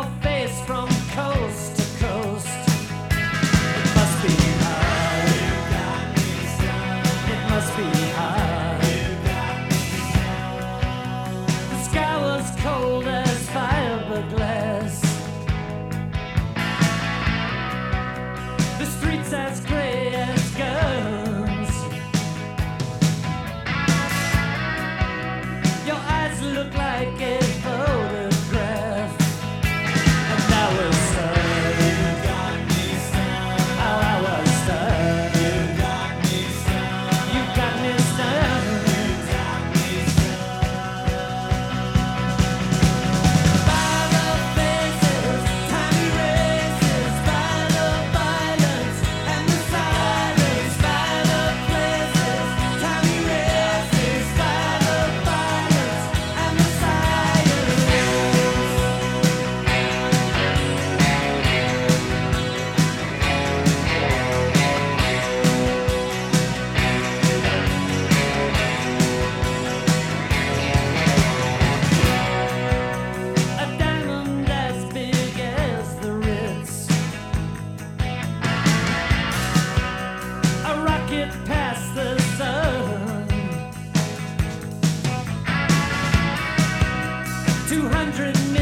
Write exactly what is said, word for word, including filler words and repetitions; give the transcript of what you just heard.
your face from coast to coast. It must be hard. It must be hard. The sky was cold as fiberglass. The streets as gray as guns. Your eyes look like a photograph. And I was stunned. You got me stunned. Oh, I was stunned. You got me stunned. You got me stunned. You got me stunned. By the faces, tiny races, by the violence and the silence, by the places, tiny races, by the violence and the silence. A diamond as big as the Ritz. A rocket past the sun. Two hundred